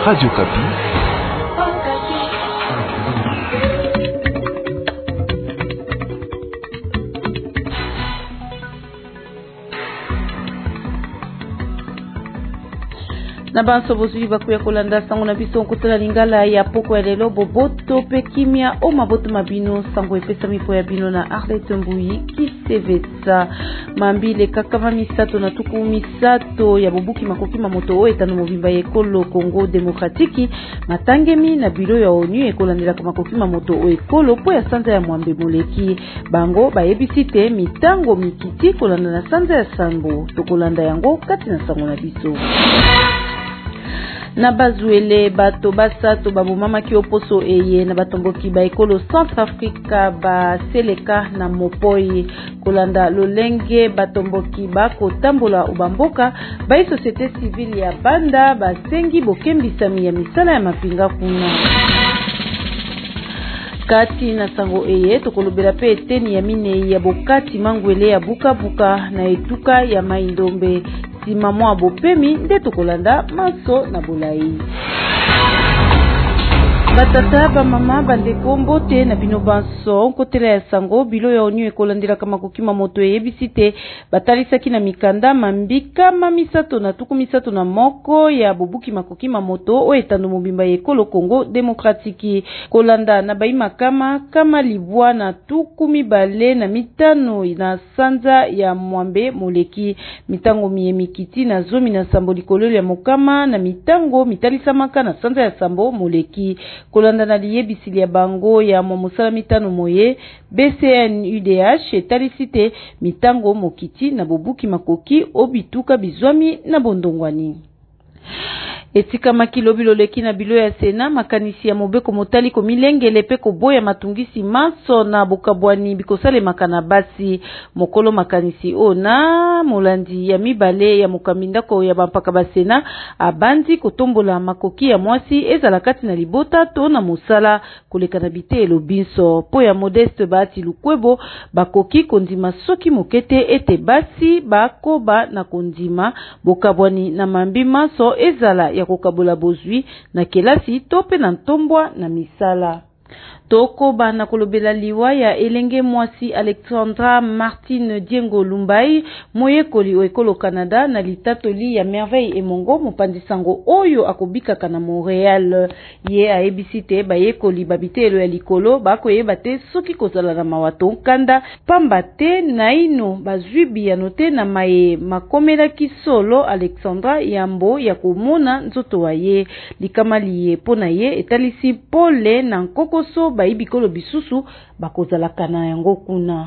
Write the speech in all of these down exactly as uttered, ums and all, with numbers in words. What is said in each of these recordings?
Radio Kapi. Na banso bozui bakuya kolanda sango na biso nkotela lingala ya poko ya lelo boboto pe kimia o maboto mabino sango epesa mipo ya bino na Arlette Mbui kisevetsa mambile kakama misato na tuku misato ya bobuki makoki mamoto o etano mobimba ekolo Congo Demokratiki matangemi na biro ya ONU ekolandela makoki mamoto o ekolo po ya sanza ya mwambe moleki bango bayebisite mitango mikiti kolanda na sanza ya sango tokolanda yango kati na sango na biso. Na bazuele bato basato babomama ki oposo eye na batomboki ba ekolo Centrafrica ba seleka na mopoi kolanda lolenge batomboki bako tambola ubamboka ba société civile ya banda ba sengi bokembisami ya misala ya mapinga kuna. Kati na sango eye tokolobela pe eteni ya mine ya bokati mangwele ya buka buka na etuka ya maindombe sima mwa bopemi nde tokolanda maso na bolai. Batata ba mama bandeko mbote na bino banso nkotela ya sango bilo ya ONU ekolandela kama kokima moto eyebisite batalisaki na mikanda mambika mamisato na tuku misato na moko ya bobuki makokima moto o etando mobimba ekolo Congo Demokratiki kolanda na baima kama kama libwa na tuku mibale na mitano na sanza ya mwambe moleki mitango miye mikiti na zomi na sambo likololo ya mokama na mitango mitalisamaka na sanza ya sambo moleki kolanda na liyebisili ya bango ya mwamusala mitano moye B C N U D H etalisite mitango mokiti na bobuki makoki obituka bizwami na bondongwani. Etika makilo biloleki na bilo ya Sena makanisi ya mobeko motali ko milengele pe ko boya matungisi maso na bokabwani bikosale makana basi mokolo makanisi ona molandi ya mibale ya mokaminda ko ya bampaka basena abandi kotombola makoki ya mwasi ezala kati na libota to na musala koleka na bite elobinso po ya Modeste Bati Lukwebo bakoki kondima soki mokete ete basi bakoba na kondima bokabwani na mambi maso ezala ya kokabola bozwi na kelasi tope na ntombwa na misala. Toko bana kolobela liwa ya elenge mwasi Alexandra Martine Diengo Lumbai moyekoli o ekolo Canada na litatoli ya Merveille Emongo mopandisango oyo akobika kana Montreal ye a ebisite bayekoli babitelo ya likolo bako yeba te soki kozala na mawato kanda pamba te naino bazwibi ya note na maye makomela kisolo Alexandra yambo ya komona nzoto wa ye likamali ye pona ye etalisi pole na nkokoso baibikolo bisusu bakozala kana yango kuna.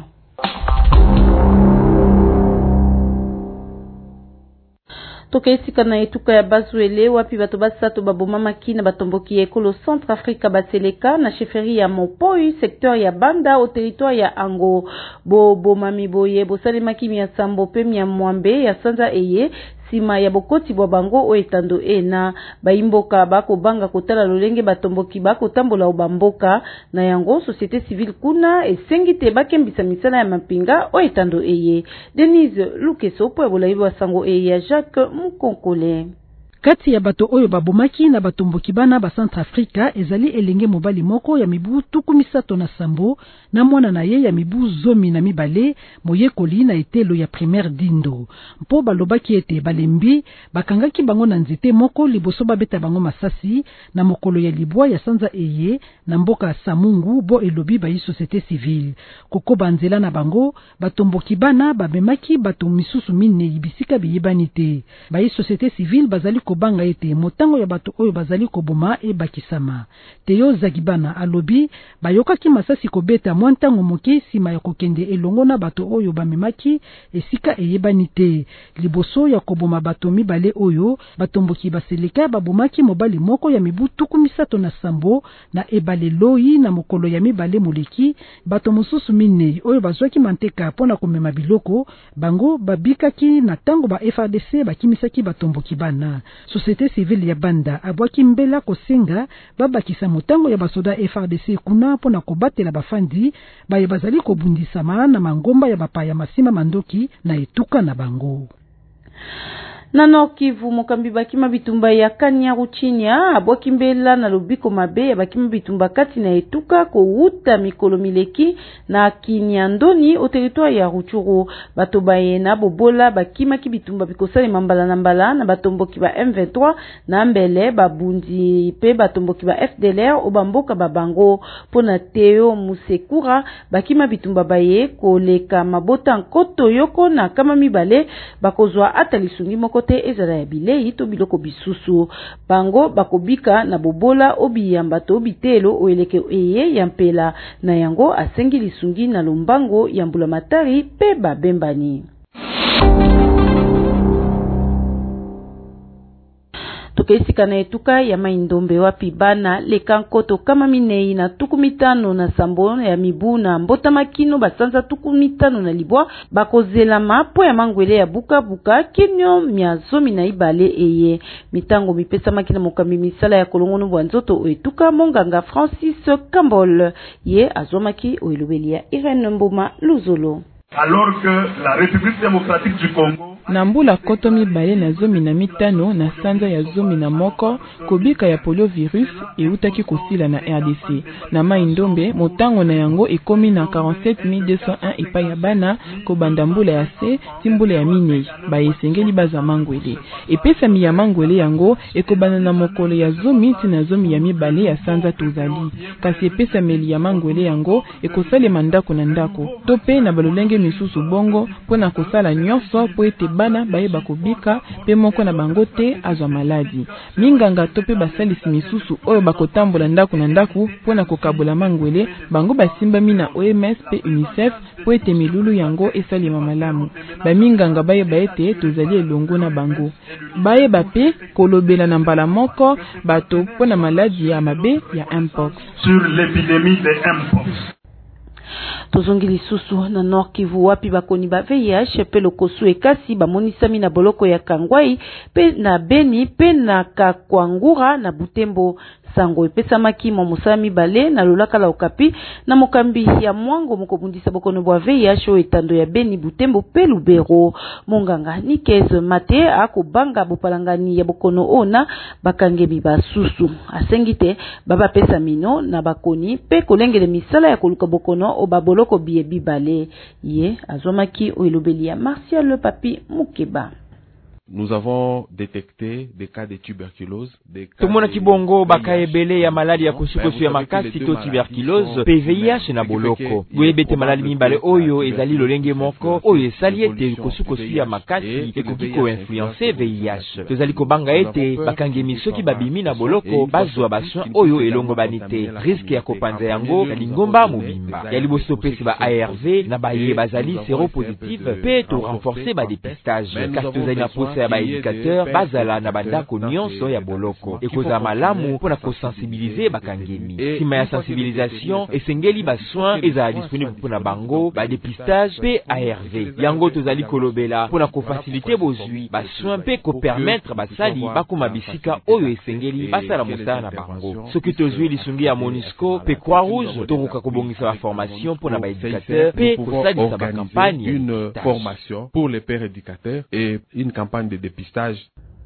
Toka esika na etuka ya bazuele wapi bato basato babomama kina batomboki ekolo Centrafrica baseleka na chefferie ya Mopoi secteur ya Banda au territoire ya Ango bo bomami boye bosalema kimi ya sambo pemi ya mwambe ya sanza eye sima ya bokoti bwa bango o etando ena baimboka bako banga kotala lolenge batomboki bako tambola obamboka na yango société civile kuna esengite bakembisa misala ya mapinga o etando eye. Denise Lukeso po bolaibo wa sango eye ya Jacques Mukonkole. Kati ya bato oyo babomaki na batomboki bana ba Centrafrica ezali elenge mobali moko ya mibu tuku misato na sambo na mwana na ye ya mibu zomi na mibale moyekoli na etelo ya primaire dindo. Mpo balobaki ete balembi bakangaki bango na nzete moko liboso babeta bango masasi na mokolo ya libwa ya sanza eye na mboka Samungu bo elobi ba yi société civile. Koko banzela na bango batomboki bana babemaki bato misusu mine ibisika biyibanite. Ba yi société civile bazali kobanga ete motango ya bato oyo bazali koboma e bakisama. Teyo Zagibana alobi bayokaki masasi kobeta mwantango moke sima ya kokende elongo na bato oyo bamemaki esika eyebanite. Liboso ya koboma bato mibale oyo batomboki baseleka babomaki mobali moko ya mibu tuku misato na sambo na ebale loi na mokolo ya mibale moleki bato mosusu mine oyo bazwaki manteka pona komema biloko bango babikaki na tango ba F A R D C bakimisaki batomboki bana. Société civile ya Banda abwaki mbela kosenga babakisa motango ya basoda F A R D C kuna pona kobatela bafandi baye bazali kobundisama na mangomba ya bapaya masima mandoki na etuka na bango. Na Nord Kivu mokambi bakima bitumba ya Kanyaru Chinya abwaki mbela na lobiko mabe ya bakima bitumba kati na etuka ko uta mikolo mileki na Kinyandoni o territoire ya Ruchuru. Bato baye na bobola bakima ki bitumba bikosale mambala na mbala na batomboki ba M vingt-trois na mbele babundi pe batomboki ba F D L R o bamboka babango pona Teo Musekura bakima bitumba baye koleka mabota nkoto yoko na kama mibale bakozwa atalisungi moko te ezala ya bilei to biloko bisusu bango bakobika na bobola obiyamba to bitelo oeleke eye ya mpela na yango asengi lisungi na lombango ya mbula matari pe babembani. Tukaisika na etuka ya Maindombe wapi bana leka nkoto kama minei na tuku mitano na sambo ya mibu na mbota makino basanza tuku mitano na libwa bakozela mapo ya mangwele ya buka buka kinyo miazomi na ibale eye mitango mipesa makina mokambi misala ya kolongono bwa nzoto oetuka monganga Francis Kambol ye azomaki oelobeli ya Irene Mbuma Luzolo. Alors que la République démocratique du Congo na mbula koto mibale na zomi na mitano na sanza ya zomi na moko kobika ya poliovirus eutaki kosila na R D C na Maindombe motango na yango ekomi na quarante-sept mille deux cent un epai ya bana kobanda mbula ya se timbula ya minei bayesengeli baza mangwele epesami ya mangwele yango ekobana na mokolo ya zomi tina zomi ya mibale ya sanza tozali kasi epesameli ya mangwele yango ekosalema ndako na ndako to pe na balolenge misusu bongo pona kosala nyonso po ete bana bayeba kobika pe moko na bango te azwa maladi minganga to pe basalisi misusu oyo bakotambola ndako na ndako pona kokabola mangwele bango basimbami na O M S pe UNICEF po ete milulu yango esalema malamu baminganga bayeba ete tozali elongo na bango bayeba pe kolobela na mbala moko bato pona maladi ya mabe ya mpox sur l'épidémie de mpox. Tozongi lisusu na Nord Kivu wapi bakoni ba V I H pe lokosu ekasi bamonisami na boloko ya Kangwai pe na Beni pe na Kakwangura na Butembo sango epesamaki mo musami bale na lolaka la Okapi na mokambi ya mwango mokobundisa bokono bwa V I H o etando ya Beni Butembo pe Lubero monganga Nikeze Mate akobanga bopalangani ya bokono ona bakangemi basusu asengite baba pesa mino na bakoni pe kolengele misala ya koluka bokono o baboloko biye bibale ye azomaki o elobeli ya Martial le Papi Mukeba. Nous avons détecté des cas de tuberculose, des cas Tumona kibongo bakaebele ya maladi ya kusukosu ya makasi to tuberculose P V I H na boloko. Bwebete maladi mibale oyo ezali lolenge moko oyo esali ete kusukosu ya makasi ekoki ko influencer V I H. Tozali kobanga ete bakangemi soki babimi na boloko bazwa basoin oyo elongo banite. Risque ya kopanza yango na lingomba mobimba. Ya liboso pesi ba A R V na baye bazali séropositive pe to renforcer ba dépistage. Car tozali na ya ba éducateur bazala na bandako nyonso ya boloko ekoza malamu pona ko sensibiliser bakangemi sima ya sensibilisation esengeli ba soins ezala disponible pona bango ba dépistage pe A R V yango tozali kolobela pona ko faciliter bozui ba soins pe ko permettre basali bakoma bisika oyo esengeli basala mosala na bango soki tozui lisungi ya MONUSCO pe Croix Rouge tokoka kobongisa ba formation pona ba éducateur pe kosalisa ba campagne une formation pour les pères éducateurs et une campagne de dépistage.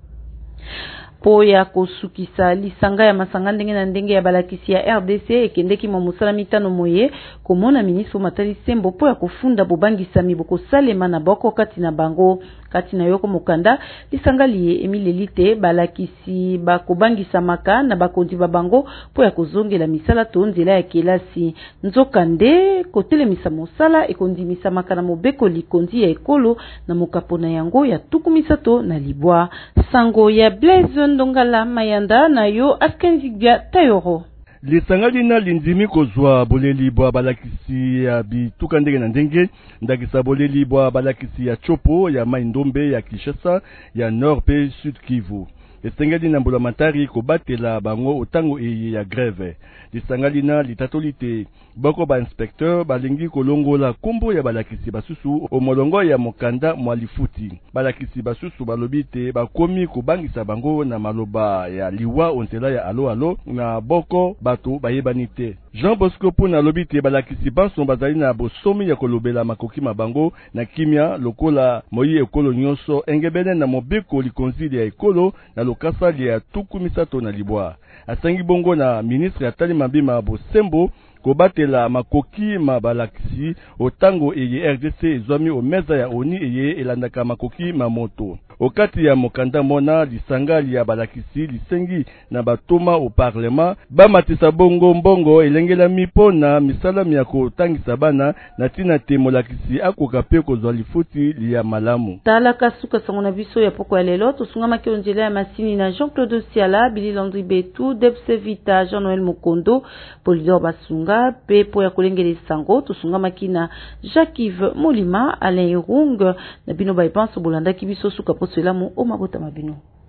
Po ya kosukisa lisanga ya masanga ndenge na ndenge ya balakisi ya R D C ekendeki mo musala mitano moye komona ministre Matali Sembo po ya kofunda bobangisa miboko salema na boko kati na bango kati na yoko mokanda lisanga liye emilelite balakisi bakobangisa maka na bakonzi ba bango po ya kozongela misala to nzela ya kelasi nzokande kotelemisa mosala ekondimisa maka na mobeko likonzi ya ekolo na mokapona yango ya tukumisato na libwa sango ya Blaise Ndongala Mayanda na yo Askenziga Tayoro. Lisanga lina lindimi kozwa boleli bwa balakisi ya bituka ndenge na ndenge ndakisa boleli bwa balakisi ya Chopo ya Maindombe ya Kinshasa ya Nord pe Sud Kivu. Esengeli na mbula matari kobatela bango otango eye ya greve. Lisanga na litatolite bako ba inspecteur balingi kolongola kombo ya balakisi basusu omolongo ya mokanda mwalifuti. Balakisi basusu balobite bakomi kobangisa bango na maloba ya liwa ontela ya alo alo na boko bato bayebanite. Jean Bosco Puna lobi te balakisi banso bazali na bosomi ya kolobela makoki mabango na kimia lokola moyi ekolo nyonso engebene na mobeko likonzi ya ekolo na lokasa ya tuku misato na libwa. Asangi bongo na ministre Atali Mabima Bosembo kobatela makoki mabalakisi otango eye R D C ezwami omeza ya oni eye elandaka makoki mamoto. Okati ya mokanda mona lisangali ya balakisi lisengi na batoma au parlement bamatisa bongo mbongo elengela mipona misala ya kotangisa bana na tina te molakisi akoka pe kozwa lifuti liya malamu. Tala kasuka sango na biso ya poko ya lelo tosungama ki onjela ya masini na Jean-Claude Siala, Billy Landry Betu, Debse Vita, Jean-Noël Mokondo, Polidor Basunga, pe po ya kolengele sango tosungama ki na Jacques-Yves Molima, Alain Rung na bino baipanso bolanda ki biso suka poselamu o mabota mabino.